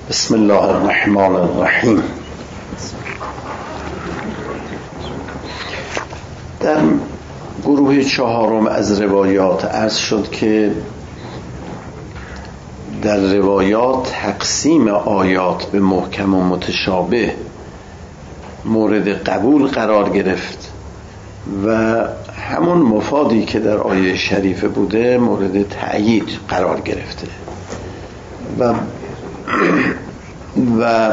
بسم الله الرحمن الرحیم. در گروه چهارم از روایات عرض شد که در روایات تقسیم آیات به محکم و متشابه مورد قبول قرار گرفت و همون مفادی که در آیه شریفه بوده مورد تأیید قرار گرفته و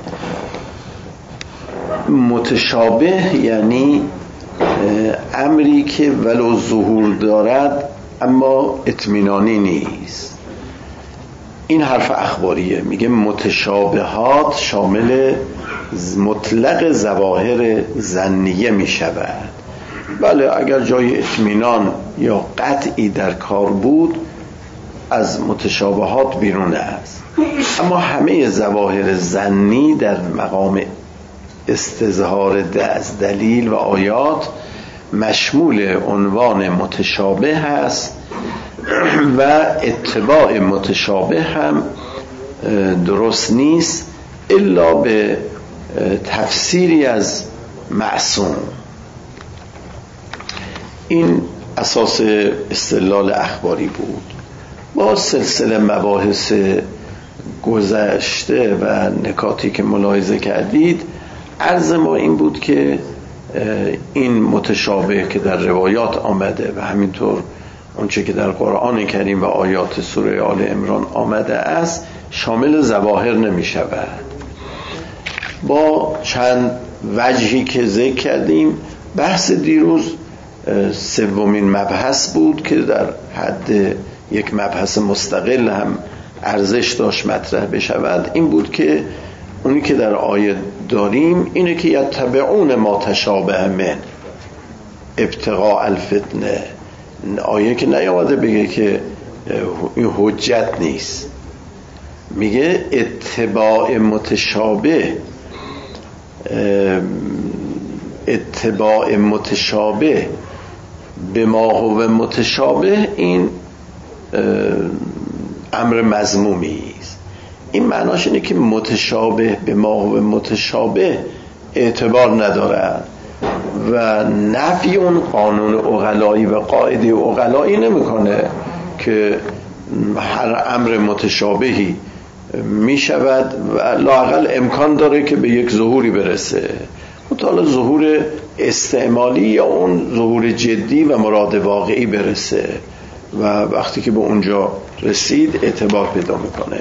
متشابه یعنی امری که ولو ظهور دارد اما اطمینانی نیست. این حرف اخباریه، میگه متشابهات شامل مطلق ظواهر ظنیه میشود. بله اگر جای اطمینان یا قطعی در کار بود از متشابهات بیرون است، اما همه ظواهر ظنی در مقام استظهار از دلیل و آیات مشمول عنوان متشابه هست و اتباع متشابه هم درست نیست الا به تفسیری از معصوم. این اساس استدلال اخباری بود. با سلسله مباحث گذشته و نکاتی که ملاحظه کردید، عرض ما این بود که این متشابه که در روایات آمده و همینطور اونچه که در قرآن کریم و آیات سوره آل عمران آمده است شامل ظواهر نمی شود. با چند وجهی که ذکر کردیم، بحث دیروز سومین مبحث بود که در حد یک مبحث مستقل هم ارزش داشت مطرح بشود. این بود که اونی که در آیه داریم اینه که یتبعون ما تشابه من ابتغاء الفتنه. آیه که نیامده بگه که این حجت نیست، میگه اتباع متشابه، اتباع متشابه به ما هو متشابه، این امر مذمومی است. این معناش اینه که متشابه به ما هو متشابه اعتبار ندارد و نفی اون قانون عقلایی و قاعده عقلایی نمیکنه که هر امر متشابهی می شود و لااقل امکان داره که به یک ظهوری برسه، مطالعه ظهور استعمالی یا اون ظهور جدی و مراد واقعی برسه و وقتی که به اونجا رسید اعتبار پیدا میکنه.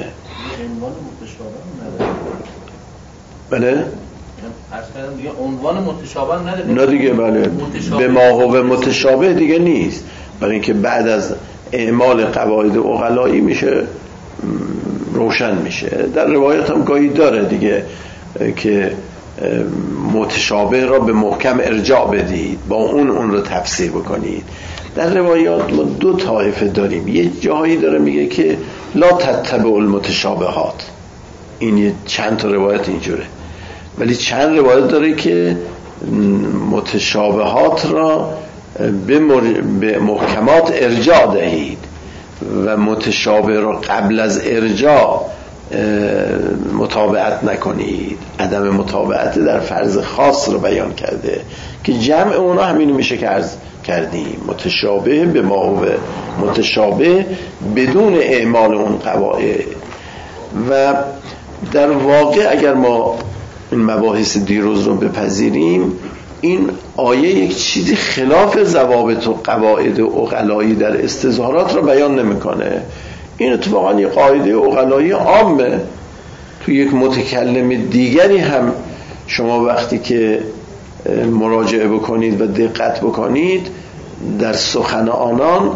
بله؟ دیگه عنوان متشابه نداره. نه دیگه، بله به ما هو متشابه دیگه نیست، برای اینکه بعد از اعمال قواعد عقلایی میشه روشن میشه. در روایت هم گاهی داره دیگه که متشابه را به محکم ارجاع بدید، با اون رو تفسیر بکنید. در روایات ما دو طایفه داریم. یه جایی داره میگه که لا تتبع المتشابهات، این چند تا روایت اینجوره، ولی چند روایت داره که متشابهات را به محکمات ارجاع دهید و متشابه را قبل از ارجاع متابعت نکنید. عدم متابعت در فرض خاص رو بیان کرده که جمع اونا همینو میشه که عرض کردیم، متشابه به ما هو متشابه بدون اعمال اون قواعد. و در واقع اگر ما این مباحث دیروز رو بپذیریم، این آیه یک چیزی خلاف ضوابط و قواعد عقلایی در استظهارات رو بیان نمیکنه. این اتفاقا یه قاعده عقلایی عامه. تو یک متکلم دیگری هم شما وقتی که مراجعه بکنید و دقت بکنید در سخن آنان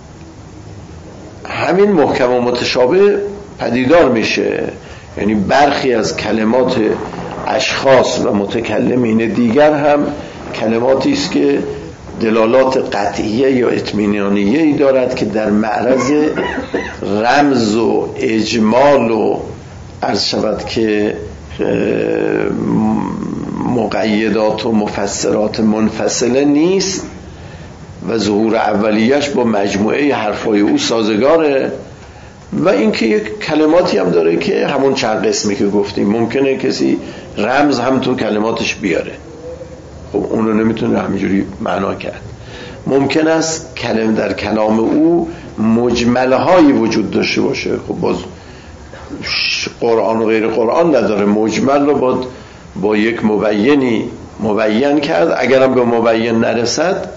همین محکم و متشابه پدیدار میشه. یعنی برخی از کلمات اشخاص و متکلمین دیگر هم کلماتی است که دلالات قطعیه یا اطمینانیه‌ای دارد که در معرض رمز و اجمال و عرض شود که مقیدات و مفسرات منفصله نیست و ظهور اولیش با مجموعه حرفای او سازگاره و اینکه یک کلماتی هم داره که همون چند قسمی که گفتیم ممکنه کسی رمز هم تو کلماتش بیاره، خب اونو نمیتونه همینجوری معنا کرد. ممکن است کلمه در کلام او مجملهایی وجود داشته باشه، خب باز قرآن و غیر قرآن نداره، مجمل رو با یک مبینی مبین کرد، اگرم به مبین نرسد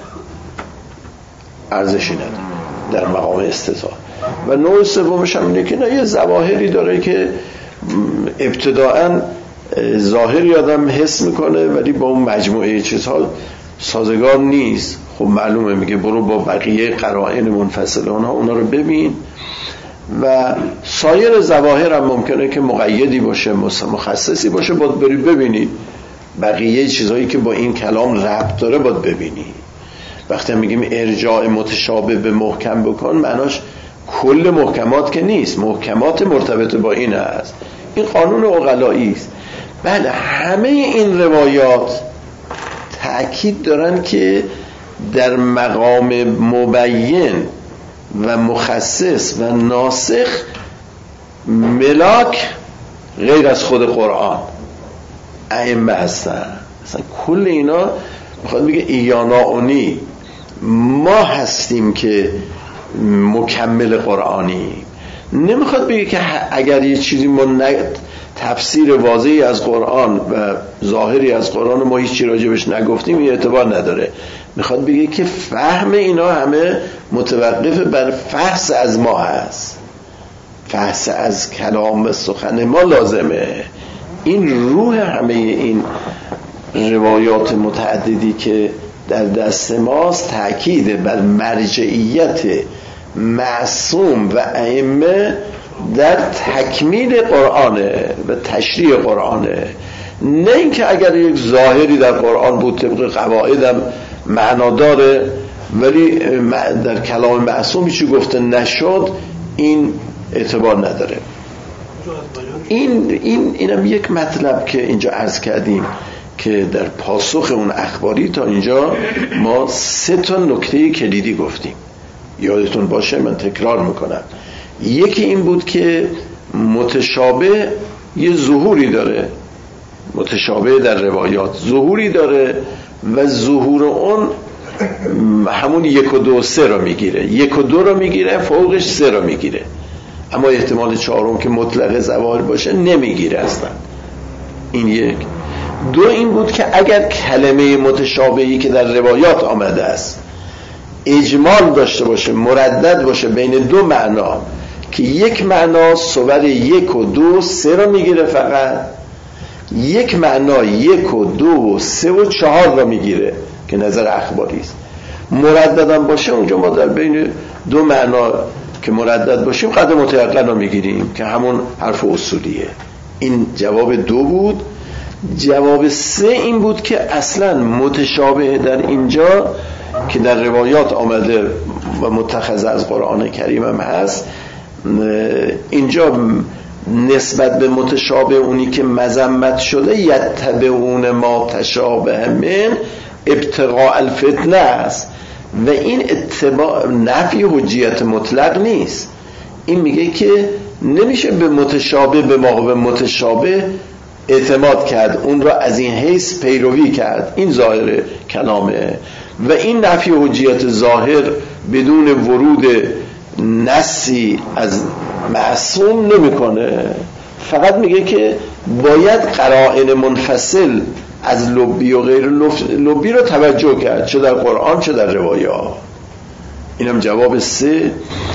ارزشی نداره در مقام استطاعت. و نوع سومش هم اینه که نه، یه ظواهری داره که ابتداعاً ظاهری آدم حس میکنه ولی با اون مجموعه چیزها سازگار نیست، خب معلومه میگه برو با بقیه قرائن منفصله اونا رو ببین. و سایر ظواهر هم ممکنه که مقیدی باشه، مخصصی باشه، باید بری ببینی بقیه چیزهایی که با این کلام ربط داره باید ببینی. وقتی میگیم ارجاع متشابه به محکم بکن، معناش کل محکمات که نیست، محکمات مرتبط با این هست. این قانون عقلایی است. بله، همه این روایات تأکید دارن که در مقام مبین و مخصص و ناسخ ملاک غیر از خود قرآن ائمه هستن. اصلا کل اینا میخواد بگه ایاناونی، ما هستیم که مکمل قرآنی. نمیخواد بگه که اگر یه چیزی ما تفسیر واضحی از قرآن و ظاهری از قرآن ما هیچی راجبش نگفتیم این اعتبار نداره. میخواد بگه که فهم اینا همه متوقف بر فحص از ما هست، فحص از کلام و سخن ما لازمه. این روح همه این روایات متعددی که در دست ماست تأکید بر مرجعیت معصوم و ائمه در تکمیل قرآنه و تشریع قرآنه. نه اینکه اگر یک ظاهری در قرآن بود طبق قواعدم معنا داره ولی در کلام معصوم چی گفته نشد این اعتبار نداره. اینم یک مطلب که اینجا عرض کردیم که در پاسخ اون اخباری تا اینجا ما 3 نکته کلیدی گفتیم. یادتون باشه، من تکرار میکنم. یکی این بود که متشابه یه ظهوری داره، متشابه در روایات ظهوری داره و ظهور اون همون 1 و 2 و 3 رو میگیره، 1 و 2 رو میگیره، فوقش 3 رو میگیره، اما احتمال 4 که مطلق ظواهر باشه نمیگیره اصلا. این یک. 2 این بود که اگر کلمه متشابهی که در روایات آمده است اجمال داشته باشه، مردد باشه بین 2 معنا که یک معنا صور 1 و 2 و 3 رو میگیره، فقط یک معنا 1 و 2 و 3 و 4 رو میگیره که نظر اخباری است. مرددم باشه اونجا ما در بین 2 معنا که مردد باشیم قدر متیقن رو میگیریم که همون حرف اصولیه. این جواب 2 بود. جواب 3 این بود که اصلا متشابه در اینجا که در روایات آمده و متخذ از قرآن کریم هم هست، اینجا نسبت به متشابه اونی که مذمت شده یتبعون ما تشابه من ابتغاء الفتنه است و این اتباع نفی حجیت مطلق نیست. این میگه که نمیشه به متشابه به موقع متشابه اعتماد کرد، اون را از این حیث پیروی کرد. این ظاهر کلامه و این نفی حجیت ظاهر بدون ورود نصی از معصوم نمیکنه، فقط میگه که باید قرائن منفصل از لبی و غیر لبی رو توجه کرد، چه در قرآن چه در روایات. اینم جواب 3.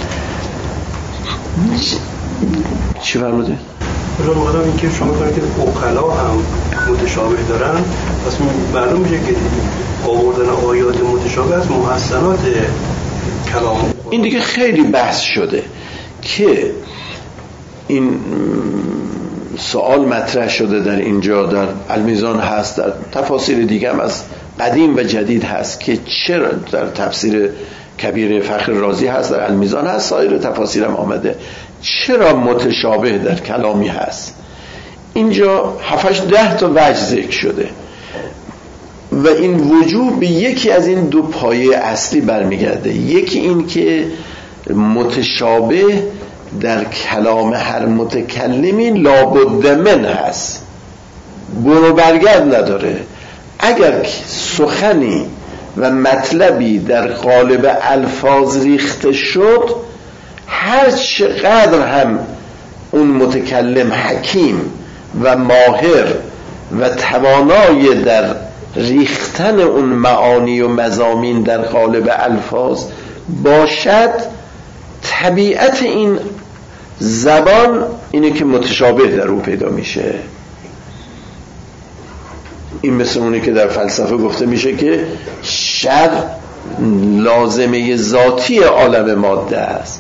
چی فرموده؟ برای مادام این که شما کنید که اقلا هم متشابه دارن، پس معلوم میشه که آوردن آیات متشابه از محسنات کلام. این دیگه خیلی بحث شده که این سوال مطرح شده در اینجا، در المیزان هست، در تفاسیر دیگه هم از قدیم و جدید هست که چرا در تفسیر کبیر فخر رازی هست، در المیزان هست، سایر تفاسیر هم آمده، چرا متشابه در کلامی هست. اینجا 7-10 تا وجه ذکر شده و این وجوه به یکی از این 2 پایه اصلی برمیگرده. یکی این که متشابه در کلام هر متکلمی لابد من هست، برو برگرد نداره. اگر سخنی و مطلبی در قالب الفاظ ریخته شد، هر چقدر هم اون متکلم حکیم و ماهر و توانای در ریختن اون معانی و مضامین در قالب الفاظ باشد، طبیعت این زبان اینه که متشابه در او پیدا میشه. این مثل اونه که در فلسفه گفته میشه که شر لازمه ذاتی عالم ماده است.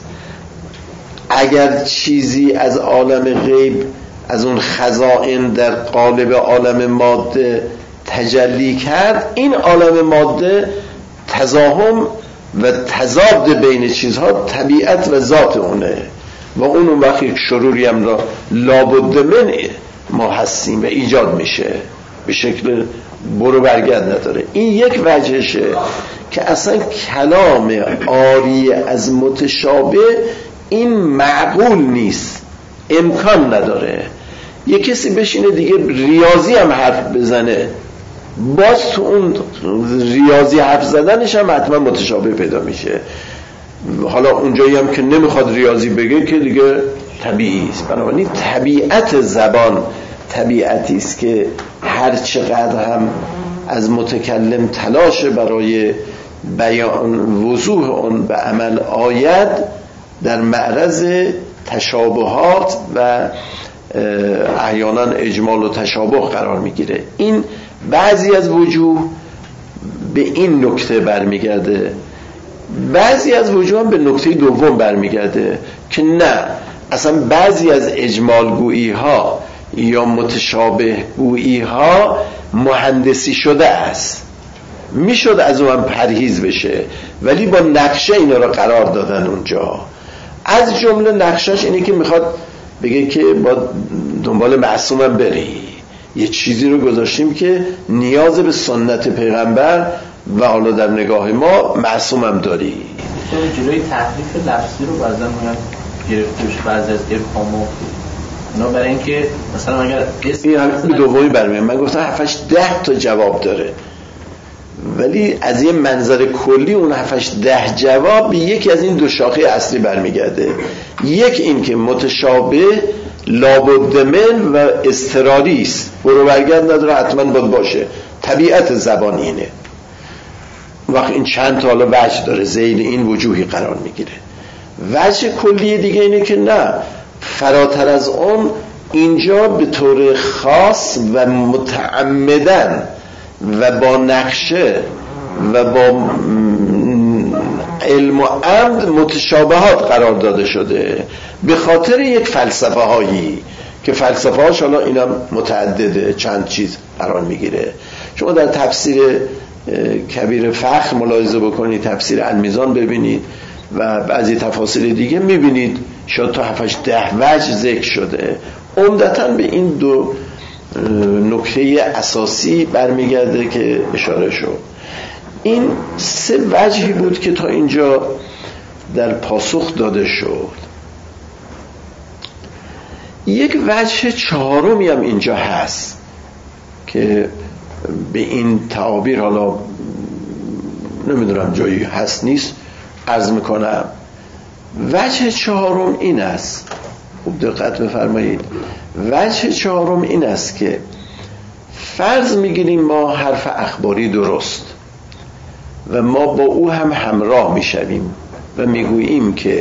اگر چیزی از عالم غیب، از اون خزائن در قالب عالم ماده تجلی کرد، این عالم ماده تزاحم و تضاد بین چیزها طبیعت و ذات اونه و اون وقت یک شروری هم را لابد من ما هستیم و ایجاد میشه، به شکل برو برگرد نداره. این یک وجهشه که اصلا کلام عاری از متشابه این معقول نیست، امکان نداره. یه کسی بشینه دیگه ریاضی هم حرف بزنه، باز تو اون ریاضی حرف زدنش هم حتما متشابه پیدا میشه. حالا اونجایی هم که نمیخواد ریاضی بگه که دیگه طبیعی است. بنابراین طبیعت زبان طبیعتی است که هر چقدر هم از متکلم تلاش برای بیان وضوح اون به عمل آید، در معرض تشابهات و احیانا اجمال و تشابه قرار میگیره. این بعضی از وجوه به این نکته برمیگرده، بعضی از وجوه هم به نکته دوم برمیگرده که نه، اصلا بعضی از اجمال گویی ها یا متشابه گویی ها مهندسی شده است، میشد از اون پرهیز بشه، ولی با نقشه اینا رو قرار دادن اونجا. از جمله نقشش اینه که میخواد بگه که با دنبال معصومم بری، یه چیزی رو گذاشتیم که نیاز به سنت پیغمبر و حالا در نگاه ما معصومم داری. جلوی تحریف لفظی رو بعضا میان گرفته بشه، بعضی از ارفامو اونا، برای اینکه مثلا اگر این هم دومی برمیاد، من گفتم 7-10 تا جواب داره، ولی از یه منظر کلی اون 7-10 جواب به یکی از این دو شاخه اصلی برمیگرده. یک این که متشابه لابد من و اضطراری است، برو برگرد نداره، حتما باید باشه، طبیعت زبان اینه. وقت این چند تا حالا وجه داره، ذیل این وجوهی قرار میگیره. وجه کلی دیگه اینه که نه، فراتر از اون اینجا به طور خاص و متعمدن و با نقشه و با علم و عمد متشابهات قرار داده شده به خاطر یک فلسفه هایی که فلسفه هاش حالا اینا متعدده، چند چیز قرار میگیره. شما در تفسیر کبیر فخر ملاحظه بکنید، تفسیر المیزان ببینید و بعضی تفاسیر دیگه میبینید شاید تا 7-10 وجه ذکر شده. عمدتاً به این دو نکته اساسی برمیگرده که اشاره شد. این 3 وجهی بود که تا اینجا در پاسخ داده شد. یک وجه چهارمی هم اینجا هست که به این تعابیر حالا نمیدونم جایی هست نیست عرض میکنم. وجه چهارم این است، خوب دقت بفرمایید، وجه چهارم این است که فرض میگیریم ما حرف اخباری درست و ما با او هم همراه میشویم و میگوییم که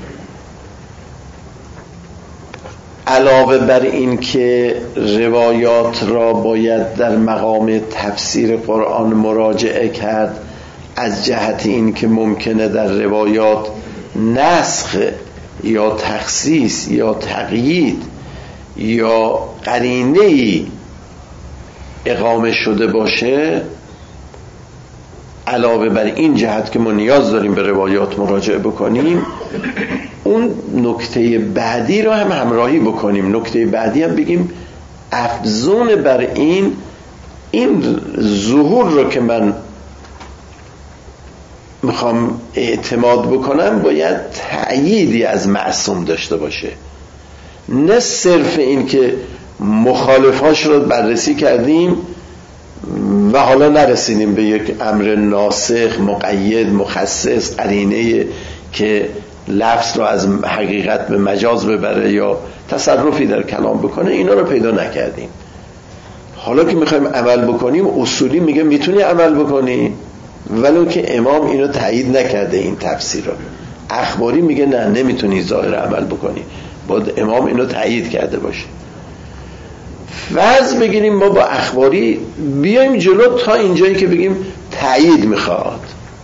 علاوه بر این که روایات را باید در مقام تفسیر قرآن مراجعه کرد، از جهت این که ممکنه در روایات نسخ یا تخصیص یا تقیید یا قرینه‌ای اقامه شده باشه، علاوه بر این جهت که ما نیاز داریم به روایات مراجعه بکنیم، اون نکته بعدی رو هم همراهی بکنیم. نکته بعدی هم بگیم افزون بر این ظهور رو که من میخوام اعتماد بکنم باید تأییدی از معصوم داشته باشه، نه صرف این که مخالفاش رو بررسی کردیم و حالا نرسیدیم به یک امر ناسخ مقید مخصص قرینه که لفظ رو از حقیقت به مجاز ببره یا تصرفی در کلام بکنه، اینا رو پیدا نکردیم. حالا که میخوایم عمل بکنیم اصولی میگه میتونی عمل بکنی، ولو که امام اینو تایید نکرده این تفسیر رو. اخباری میگه نه نمیتونی ظاهر عمل بکنی، باید امام اینو تایید کرده باشه. فرض بگیریم ما با اخباری بیایم جلو تا اینجایی که بگیم تایید میخواد.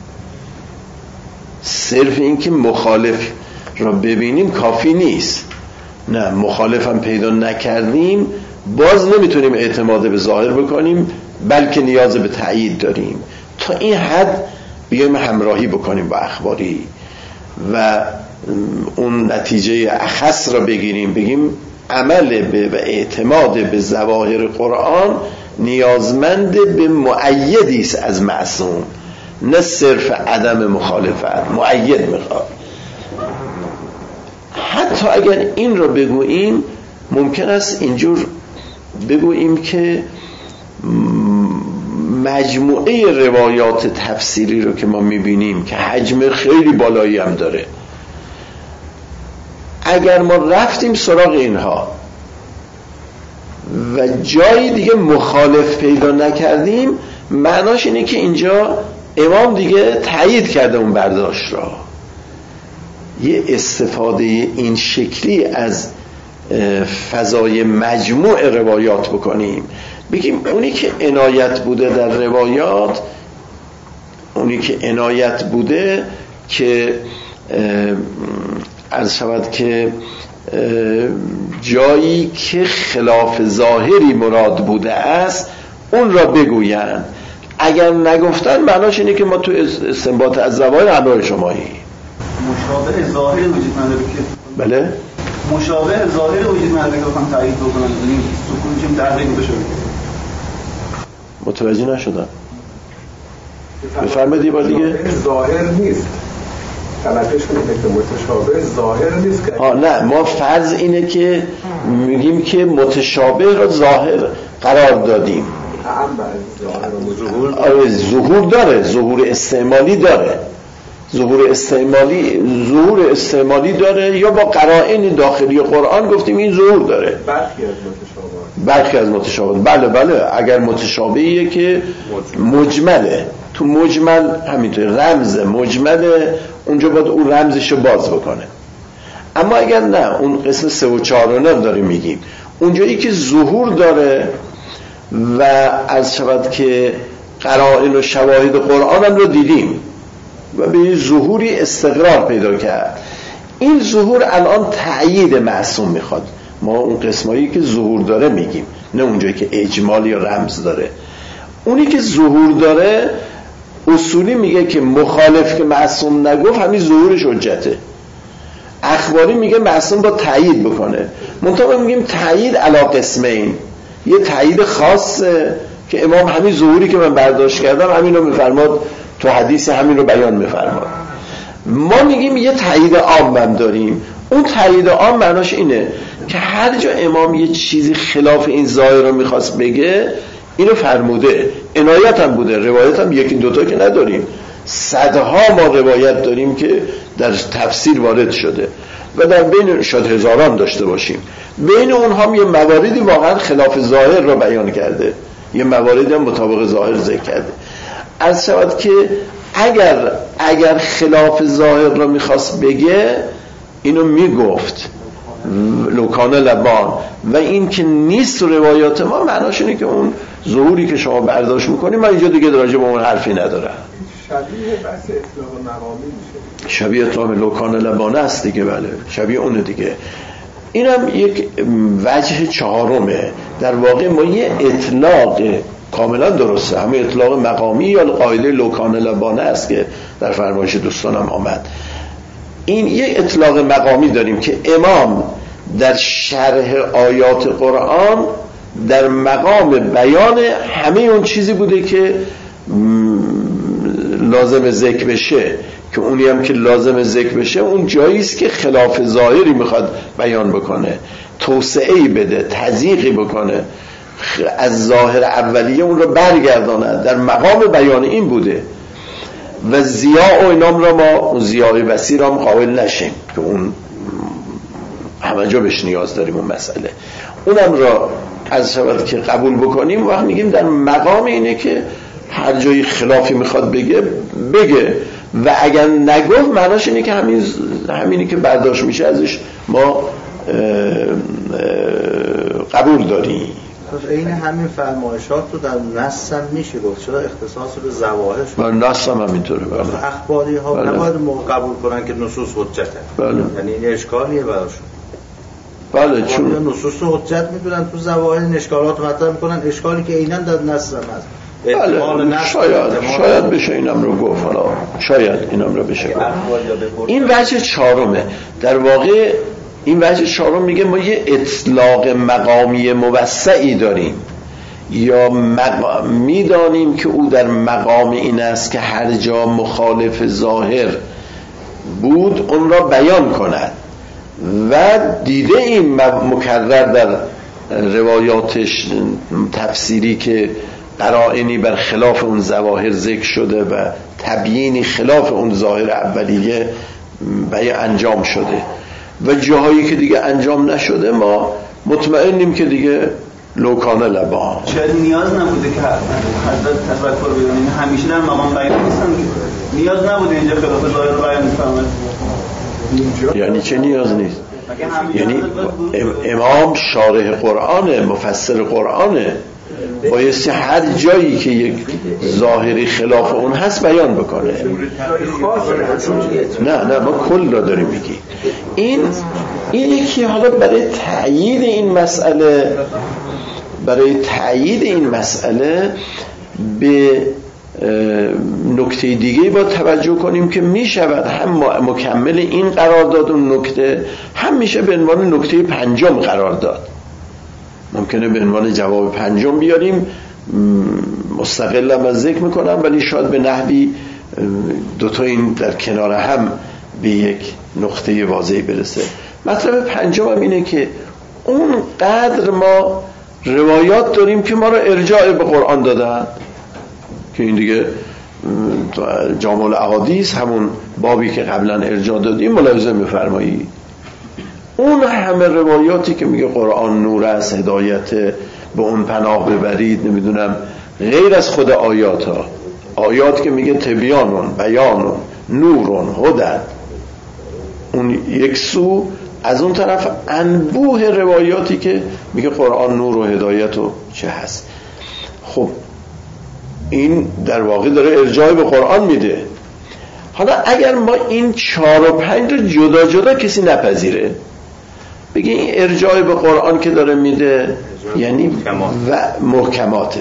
صرف این که مخالف را ببینیم کافی نیست، نه مخالف هم پیدا نکردیم باز نمیتونیم اعتماد به ظاهر بکنیم، بلکه نیاز به تایید داریم. تا این حد بیایم همراهی بکنیم با اخباری و اون نتیجه اخص را بگیریم، بگیم عمل به و اعتماد به ظواهر قرآن نیازمند به مؤیدی است از معصوم، نه صرف عدم مخالفت، مؤید میخواد. حتی اگر این را بگوییم ممکن است اینجور بگوییم که مجموعه روایات تفسیری رو که ما میبینیم که حجم خیلی بالایی هم داره، اگر ما رفتیم سراغ اینها و جایی دیگه مخالف پیدا نکردیم، معناش اینه که اینجا امام دیگه تایید کرده اون برداشت را. یه استفاده این شکلی از فضای مجموع روایات بکنیم، بگیم اونی که عنایت بوده در روایات، اونی که عنایت بوده که عرض شود که جایی که خلاف ظاهری مراد بوده است اون را بگویند. اگر نگفتن معناش اینه که ما تو استنباط از ظواهر همراه شمایی. مشابه ظاهر وجود نداره که بله مشابه ظاهر وجود نداره که بخوام تایید بکنم، یعنی سکون چیم تغییر بشه. متوجه نشدم. بفرمایید یه بار دیگه. ظاهر نیست، تلقیش کنید که متشابه ظاهر نیست که نه، ما فرض اینه که میگیم که متشابه را ظاهر قرار دادیم. ظهور داره، ظهور استعمالی داره، ظهور استعمالی داره، یا با قرائن داخلی قرآن گفتیم این ظهور داره. برخی از متشابه بله اگر متشابهیه که مجمله، تو مجمل همینطور رمز مجمله، اونجا باید اون رمزشو باز بکنه. اما اگر نه، اون قسم 3 و 4 داریم میگیم، اونجایی که ظهور داره و از شود که قرائن و شواهد قرآن هم رو دیدیم و به ظهوری استقرار پیدا کرد، این ظهور الان تأیید معصوم میخواد. ما اون قسمایی که ظهور داره میگیم، نه اونجایی که اجمال یا رمز داره. اونی که ظهور داره اصولی میگه که مخالف که معصوم نگفت همین ظهورش حجته. اخباری میگه معصوم با تأیید بکنه. منطقه میگیم تأیید علی قسمین، یه تأیید خاصه که امام همین ظهوری که من برداشت کردم همین رو میفرماد، تو حدیث همین رو بیان میفرماد. ما میگیم یه تأیید عام هم داریم. اون تأیید عام معناش اینه که هر جا امام یه چیزی خلاف این ظاهر رو میخواست بگه اینو فرموده، عنایت هم بوده. روایت هم یکی دوتا که نداریم، صدها ما روایت داریم که در تفسیر وارد شده و در بین شاید هزاران داشته باشیم. بین اونها هم یه مواردی واقعا خلاف ظاهر رو بیان کرده، یه مواردی هم مطابق ظاهر ذکر کرده. از شود که اگر خلاف ظاهر رو میخواست بگه اینو میگفت لوکان لبان، و این که نیست روایات ما معناش اینه که اون ظهوری که شما برداشت میکنی من اینجا دیگه راجع به اون حرفی ندارم. شبیه بحث اطلاق مقامی میشه، شبیه اطلاق لوکان لبانه است دیگه. بله شبیه اونه دیگه. اینم یک وجه چهارمه. در واقع ما یه اطلاق کاملا درسته، همه اطلاق مقامی یا قاعده لوکان لبانه است که در فرمایش دوستانم آمد. این یه اطلاق مقامی داریم که امام در شرح آیات قرآن در مقام بیان همه اون چیزی بوده که لازم ذکر بشه که اونی هم که لازم ذکر بشه اون جایی است که خلاف ظاهری میخواد بیان بکنه، توسعه‌ای بده، تضییقی بکنه، از ظاهر اولیه اون رو برگردانه، در مقام بیان این بوده. و ضیاء و اینام را ما اون ضیاء وسیع را قائل نشیم که اون همه جا بهش نیاز داریم، اون مسئله اونم را از شود که قبول بکنیم. وقت میگیم در مقام اینه که هر جایی خلافی میخواد بگه و اگر نگفت معناش اینه که همینی که برداشت میشه ازش ما قبول داریم. این همین فرمایشات رو در نص هم میشه گفت، چرا اختصاص به ظواهر شد؟ نص هم همینطوره. بله. اخباری ها نباید قبول کنن که نصوص حجته. بله. یعنی این اشکالیه براشون. بله، چون نصوص رو حجت میدونن، تو ظواهر این اشکالات مطرح میکنن، اشکالی که عیناً در نص هم هست. بله، شاید بشه اینم رو گفت، حالا شاید اینم رو بشه گفت. این وجه چهارمه. در واقع این وجه چهارم میگه ما یه اطلاق مقامی موسعی داریم، یا میدانیم که او در مقام این است که هر جا مخالف ظاهر بود اون را بیان کند و دیده این مکرر در روایاتش تفسیری که قرائنی بر خلاف اون ظواهر ذکر شده و تبیینی خلاف اون ظاهر اولیه بیان انجام شده و جاهایی که دیگه انجام نشده ما مطمئنیم که دیگه لوکانه لبا شاید نیاز نبوده که حضرت تفکر بیانیم، همیشه در مقام بیان نیستن، نیاز نبوده اینجا خلاف ظاهر رو بیان کنن. یعنی چه نیاز نیست؟ یعنی امام شارح قرآنه، مفسر قرآنه، بایستی هر جایی که یک ظاهری خلاف اون هست بیان بکنه. نه ما کل را داریم میگیم. این یکی حالا برای تأیید این مسئله به نکته دیگه با توجه کنیم که می شود هم مکمل این قرار داد اون نکته، هم میشه به عنوان نکته پنجم قرار داد. ممکنه به عنوان جواب پنجم بیاریم، مستقلم از ذکر میکنم، ولی شاید به نحوی دوتا این در کنار هم به یک نقطه واضحی برسه. مطلب پنجم هم اینه که اون قدر ما روایات داریم که ما رو ارجاع به قرآن دادن، که این دیگه جامع الاحادیث همون بابی که قبلا ارجاع دادیم ملاحظه می‌فرمایید. اون همه روایاتی که میگه قرآن نور است، هدایت، به اون پناه ببرید، نمیدونم غیر از خود آیات که میگه تبیانون، بیانون، نورون، هدن، اون یک سو، از اون طرف انبوه روایاتی که میگه قرآن نور و هدایت و چه هست. خب این در واقع داره ارجاع به قرآن میده. حالا اگر ما این 4 و 5 رو جدا جدا کسی نپذیره، بگه این ارجاع به قرآن که داره میده یعنی و محکماته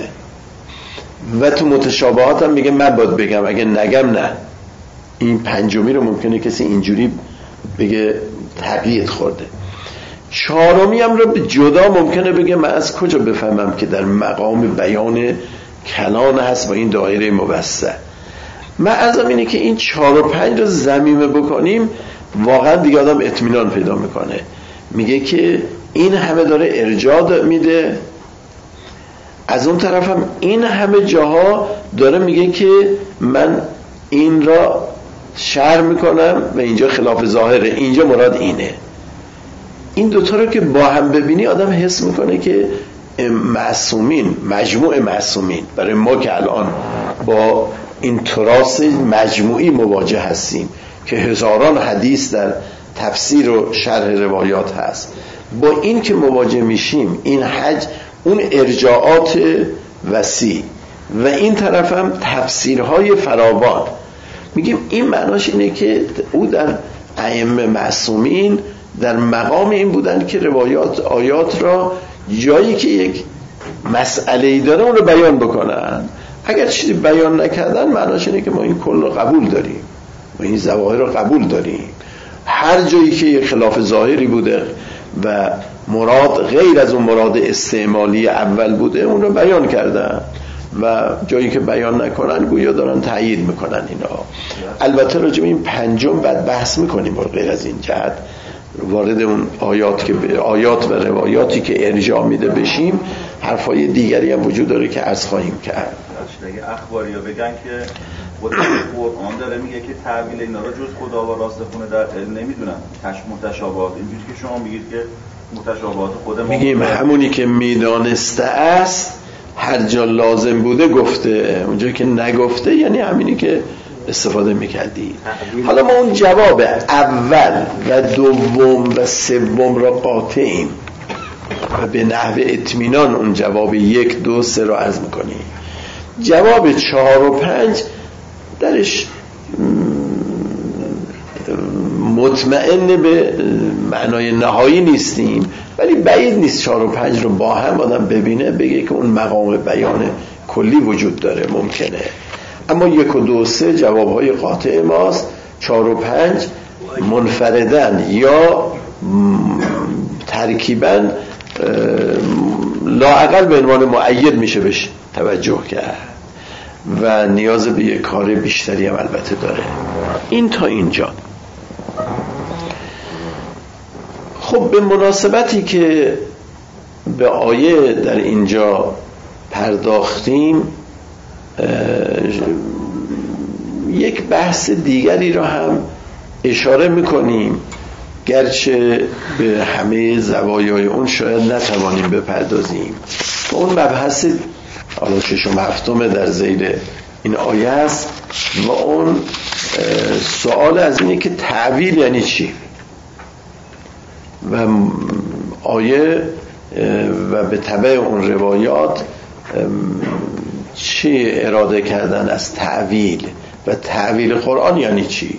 و تو متشابهات هم میگه من باید بگم، اگه نگم نه. این پنجمی رو ممکنه کسی اینجوری بگه تقیید خورده. 4می هم رو به جدا ممکنه بگه من از کجا بفهمم که در مقام بیان کلان هست با این دایره موسع. من ازم اینه که این 4 و 5 رو ضمیمه بکنیم، واقعا دیگه آدم اطمینان پیدا میکنه. میگه که این همه داره ارجاع میده، از اون طرف هم این همه جاها داره میگه که من این را شرح میکنم و اینجا خلاف ظاهره، اینجا مراد اینه. این دوتا رو که با هم ببینی آدم حس میکنه که معصومین، مجموع معصومین، برای ما که الان با این تراث مجموعی مواجه هستیم که هزاران حدیث در تفسیر و شرح روایات هست، با این که مواجه میشیم، این اون ارجاعات وسیع و این طرف هم تفسیرهای فراوان، میگیم این معناش اینه که او در ائمه معصومین در مقام این بودن که روایات آیات را جایی که یک مسئله‌ای داره اون رو بیان بکنن. اگر چیزی بیان نکردن معناش اینه که ما این کل رو قبول داریم، ما این ظواهر رو قبول داریم. هر جایی که یک خلاف ظاهری بوده و مراد غیر از اون مراد استعمالی اول بوده اون رو بیان کردن و جایی که بیان نکنن گویا دارن تأیید میکنن اینا. البته راجع به این پنجم بعد بحث میکنیم، غیر از این جهت وارد اون آیات و روایاتی که ارجاع میده بشیم، حرفای دیگری هم وجود داره که عرض خواهیم کرد. اگه اخباریا بگن که خود قرآن داره میگه که تعبیل اینا رو جز خدا و راستخونه در علم نمیدونن، متشابهات، اینجوری که شما میگید که متشابهات خود ما میگیم همونی که میدانسته است هر جا لازم بوده گفته، اونجا که نگفته یعنی همینی که استفاده میکردی. حالا ما اون جواب اول و دوم و سوم را قاطعیم و به نحو اطمینان اون جواب 1 2 3 را عرض میکنیم. جواب 4 و 5 درش مطمئن به معنای نهایی نیستیم، ولی بعید نیست 4 و 5 رو با هم آدم ببینه بگه که اون مقام بیان کلی وجود داره، ممکنه. اما 1 و 2 و 3 جوابهای قاطع ماست. 4 و 5 منفردن یا ترکیبا لااقل به عنوان مؤید میشه بهش توجه کرد و نیاز به یک کار بیشتری هم البته داره. این تا اینجا. خب به مناسبتی که به آیه در اینجا پرداختیم، یک بحث دیگری را هم اشاره میکنیم، گرچه به همه زوایای اون شاید نتوانیم بپردازیم. اون مبحث حالا 6 و 7 در ذیل این آیه است و اون سوال از اینه که تعویل یعنی چی و آیه و به تبع اون روایات چی اراده کردن از تعویل و تعویل قرآن یعنی چی.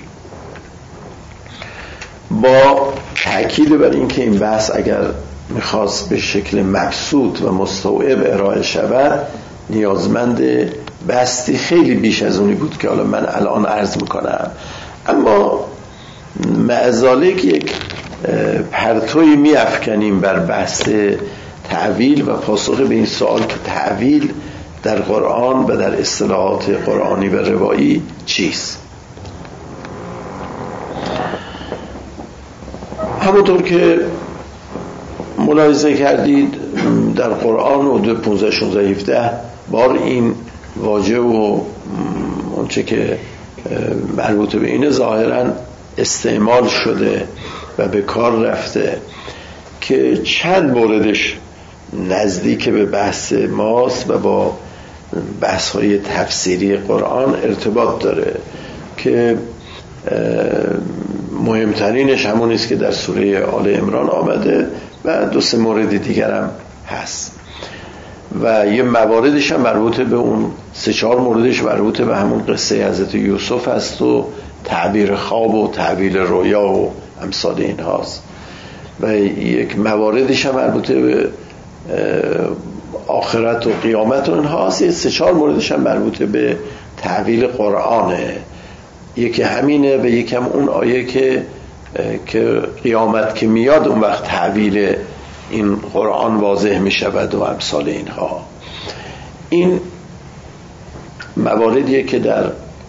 با تأکید بر این که این بحث اگر میخواست به شکل مبسوط و مستوعب ارائه شود نیازمند بستی خیلی بیش از اونی بود که حالا من الان عرض میکنم، اما معذالک یک پرتوی میافکنیم بر بحث تعویل و پاسخ به این سوال که تعویل در قرآن و در اصطلاحات قرآنی و روایی چیست. همونطور که ملاحظه کردید در قرآن حدود 15 16 17 بار این واژه و اونچه که مربوط به اینه ظاهراً استعمال شده و به کار رفته که چند موردش نزدیک به بحث ماست و با بحث‌های تفسیری قرآن ارتباط داره که مهمترینش همون است که در سوره آل عمران آمده و 2-3 مورد دیگر هم هست و یه مواردش هم مربوط به اون 3-4 موردش مربوط به همون قصه حضرت یوسف هست و تعبیر خواب و تعبیر رویا و امثال این هاست و یک مواردش هم مربوط به آخرت و قیامت و این هاست. 3-4 موردش هم مربوط به تعبیر قرآنه. یکی همینه و یکی هم اون آیه که قیامت که میاد اون وقت تعبیر این قرآن واضح می شود و امثال اینها. این مواردیه که در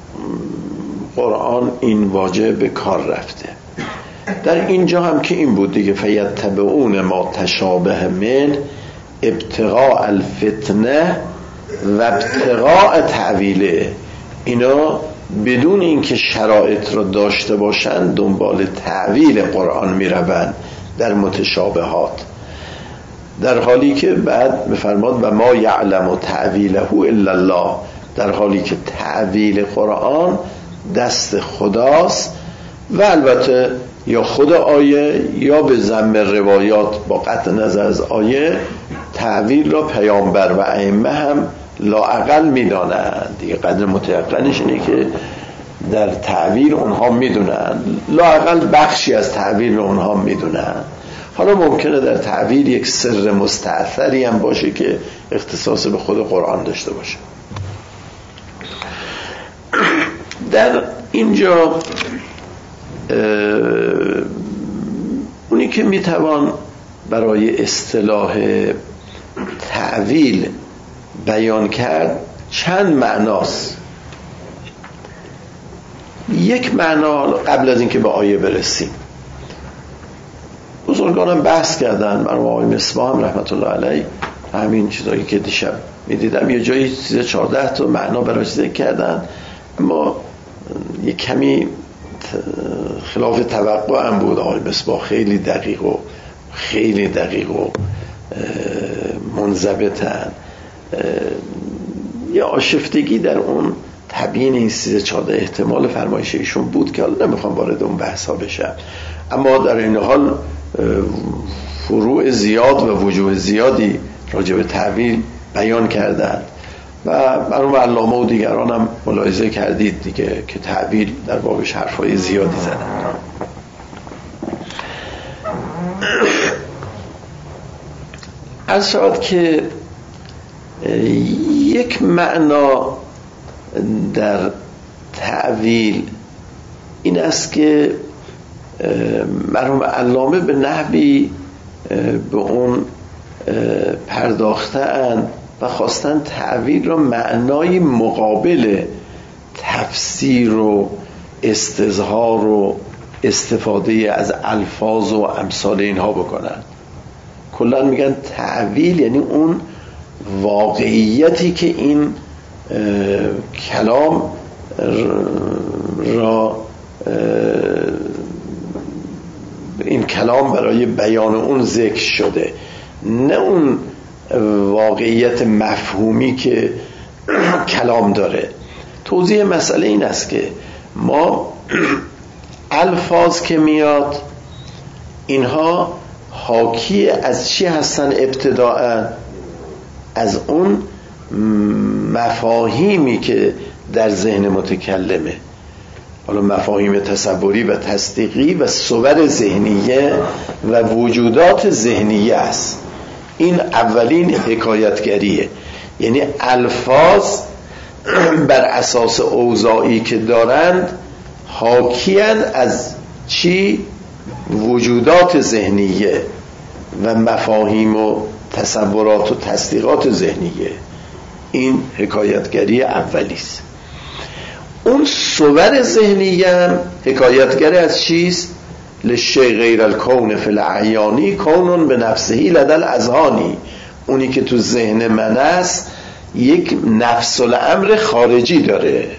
قرآن این واژه به کار رفته. در اینجا هم که این بود دیگه، فیتبعون ما تشابه من ابتغاء الفتنه و ابتغاء تعویله، اینا بدون اینکه شرایط را داشته باشند دنبال تعویل قرآن می روند در متشابهات، در حالی که بعد بفرماد و ما یعلم تعویله الا الله، در حالی که تعویل قرآن دست خداست و البته یا خود آیه یا به ضمن روایات با قطع نظر از آیه تعویل را پیامبر و ائمه هم لااقل میدانند دیگه. قدر متیقنش اینه که در تعویل اونها میدونن، لااقل بخشی از تعویل اونها میدونن. حالا ممکنه در تعویل یک سر مستأثری هم باشه که اختصاص به خود قرآن داشته باشه. در اینجا اونی که میتوان برای اصطلاح تعویل بیان کرد چند معناست. یک معنا قبل از اینکه به آیه برسیم، بزرگانم بحث کردن، من آقای مصباح هم رحمت الله علیه همین چیزایی که دیشب میدیدم یه جایی 14 تا معنا براش ذکر کردن، اما یه کمی خلاف توقع هم بود. آقای مصباح خیلی دقیق و منضبطن، یه آشفتگی در اون تبیین این 14 احتمال فرمایش ایشون بود که حالا نمیخوام وارد اون بحث ها بشم، اما در این حال فروع زیاد و وجوه زیادی راجع به تعبیر بیان کردند و مرحوم علامه و دیگران هم ملاحظه کردید دیگه که تعبیر در بابش حرفای زیادی زدن. عرض شود که یک معنا در تعویل این است که مرحوم علامه به نحوی به اون پرداختن و خواستن تعویل را معنای مقابل تفسیر و استظهار و استفاده از الفاظ و امثال اینها بکنن. کلا میگن تعویل یعنی اون واقعیتی که این کلام را این کلام برای بیان اون ذکر شده، نه اون واقعیت مفهومی که کلام داره. توضیح مسئله این است که ما الفاظ که میاد اینها حاکی از چی هستن؟ ابتداء از اون مفاهیمی که در ذهن متکلمه، حالا مفاهیم تصوری و تصدیقی و صور ذهنیه و وجودات ذهنیه است. این اولین حکایتگریه، یعنی الفاظ بر اساس اوضاعی که دارند حاکیان از چی؟ وجودات ذهنیه و مفاهیم و تصورات و تصدیقات ذهنیه. این حکایتگری اولیست. اون صور ذهنیه هم حکایتگر از چیست؟ لشیء غیر الکون فی الاعیانی کون به نفسهی لدى الاذهانی. اونی که تو ذهن من است یک نفس الامر خارجی داره.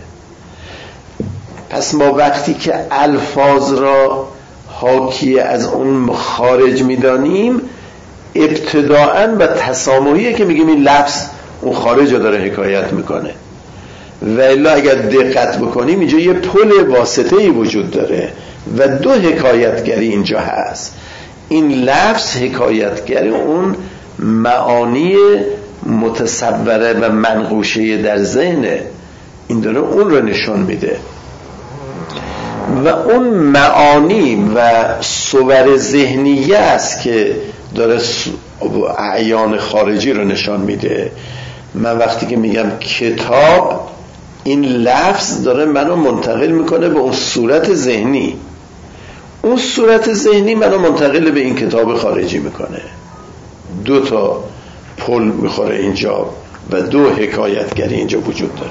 پس ما وقتی که الفاظ را حاکی از اون خارج میدانیم، ابتداءً و تسامحیه که میگیم این لفظ اون خارج رو داره حکایت میکنه. و الا اگر دقت بکنیم اینجا یه پل واسطه‌ای وجود داره و دو حکایتگری اینجا هست. این لفظ حکایتگری اون معانی متصوره و منقوشه در ذهنه، این داره اون رو نشون میده و اون معانی و صور ذهنیه است که داره اعیان خارجی رو نشان میده. من وقتی که میگم کتاب، این لفظ داره منو منتقل میکنه به اون صورت ذهنی، اون صورت ذهنی منو منتقل به این کتاب خارجی میکنه. دو تا پل میخوره اینجا و دو حکایتگری اینجا وجود داره.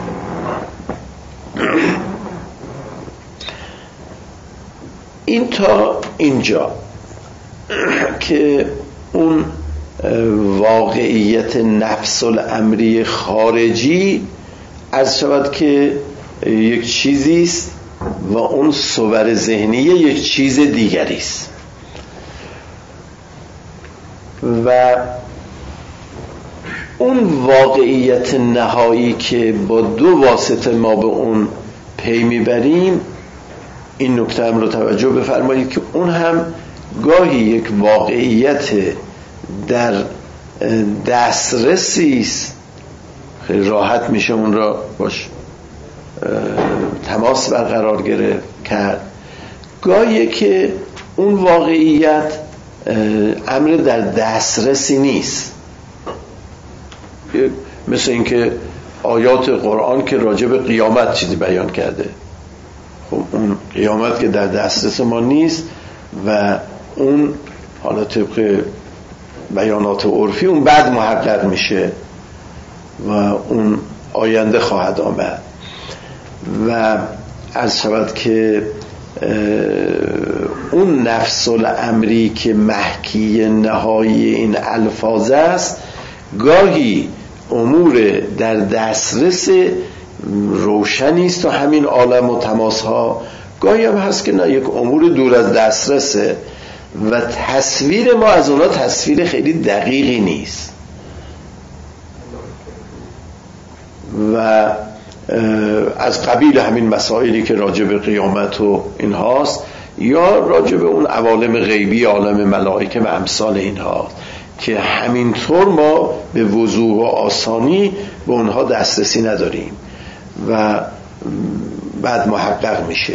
این تا اینجا که اون واقعیت نفس الامری خارجی عرض شود که یک چیزیست و اون صور ذهنیه یک چیز دیگریست. و اون واقعیت نهایی که با دو واسطه ما به اون پی میبریم، این نکته هم رو توجه بفرمایید که اون هم گاهی یک واقعیت در دسترسی است، خیلی راحت میشه اون را باش تماس برقرار کرد. گاهی که اون واقعیت امر در دسترسی نیست، مثل اینکه آیات قرآن که راجع به قیامت چیزی بیان کرده، خب اون قیامت که در دسترس ما نیست و اون حالا طبق بیانات عرفی اون بعد محقق میشه و اون آینده خواهد آمد. و عرض شود که اون نفس الامری که محکی نهایی این الفاظ است، گاهی امور در دسترس روشنی است تا همین عالم و تماسها، گاهی هم هست که نه، یک امور دور از دسترسه و تصویر ما از اونا تصویر خیلی دقیقی نیست. و از قبیل همین مسائلی که راجع به قیامت و این هاست، یا راجع به اون عوالم غیبی، عالم ملائکه و امثال این هاست که همینطور ما به وضوح و آسانی به اونها دسترسی نداریم و بعد محقق میشه.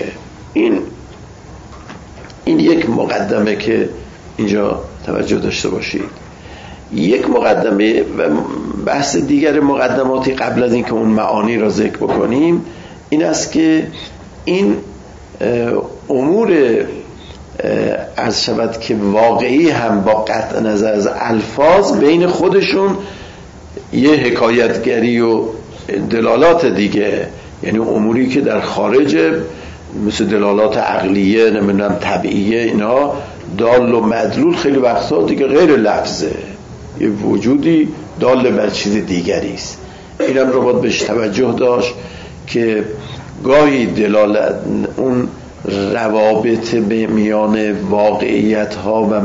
این یک مقدمه که اینجا توجه داشته باشید. یک مقدمه و بحث دیگر مقدماتی قبل از اینکه اون معانی را ذکر بکنیم این است که این امور از شود که واقعی هم با قطع نظر از الفاظ بین خودشون یه حکایتگری و دلالات دیگه، یعنی اموری که در خارج مثل دلالات عقلیه، نمیدونم طبیعیه، اینا دال و مدلول خیلی وقتا دیگه غیر لفظه، یه وجودی دال بر چیز دیگری است. اینم رو باید بهش توجه داشت که گاهی دلالت اون روابط به میان واقعیت ها و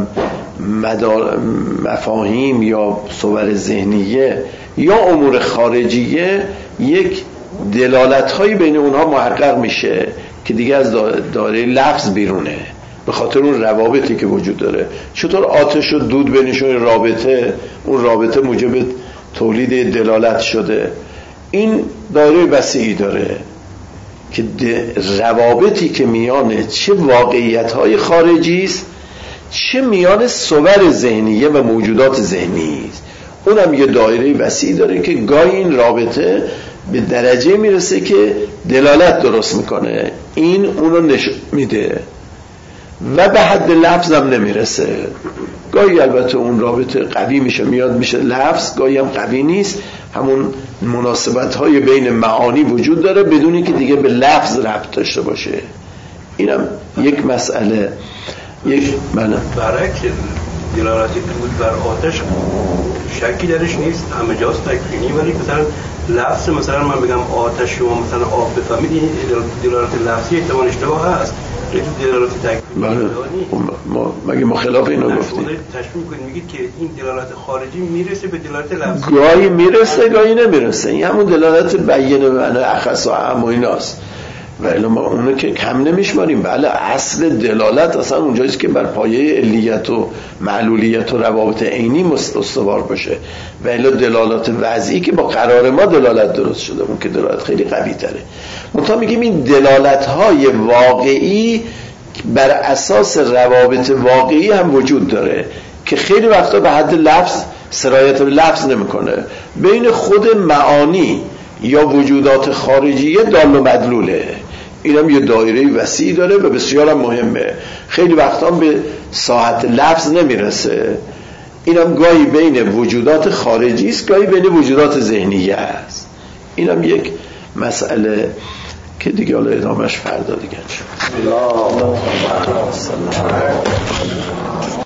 مفاهیم یا صور ذهنیه یا امور خارجیه یک دلالت هایی بین اونها محقق میشه که دیگه از دایره لفظ بیرونه، به خاطر اون روابطی که وجود داره. چطور آتش و دود بینشون رابطه، اون رابطه موجب تولید دلالت شده. این دایره وسیعی داره که روابطی که میان چه واقعیت‌های خارجی است چه میان صور ذهنیه و موجودات ذهنی است، اونم یه دایره وسیعی داره که گاهی این رابطه به درجه میرسه که دلالت درست میکنه، این اونو نشون میده و به حد لفظ هم نمیرسه. گاهی البته اون رابطه قوی میشه، میاد میشه لفظ، گاهی هم قوی نیست، همون مناسبت های بین معانی وجود داره بدون اینکه دیگه به لفظ ربط داشته باشه. اینم یک مسئله. یک برعکس دلالت دود بر آتش شکی درش نیست، همه جاست تکوینی، ولی مثلا لفظ، مثلا من بگم آتش و مثلا آب بفهمید، این دلالت لفظی احتمال اشتباه هست، دلالت تکوینی مگه ما خلاف اینو گفتیم؟ تشبیه کنید میگید که این دلالت خارجی میرسه به دلالت لفظی، گاهی میرسه گاهی نمیرسه. این همون دلالت بیان و معنی اخص و اعم و ایناست، ولی ما اونو که کم نمیشماریم. بله اصل دلالت اصلا اونجاییست که بر پایه علیت و معلولیت و روابط عینی استوار باشه، ولی دلالات وضعی که با قرار ما دلالت درست شده، اون که دلالت خیلی قوی تره. منتها میگیم این دلالت های واقعی بر اساس روابط واقعی هم وجود داره که خیلی وقتا به حد لفظ سرایت به لفظ نمیکنه، بین خود معانی یا وجودات خارجیه دال و مدلوله. اینم یه دایره وسیعی داره و بسیار هم مهمه، خیلی وقتا به ساحت لفظ نمیرسه. اینم گاهی بین وجودات خارجی است، گاهی بین وجودات ذهنیه است. اینم یک مسئله که دیگه حالا ادامهش فردا دیگه شد.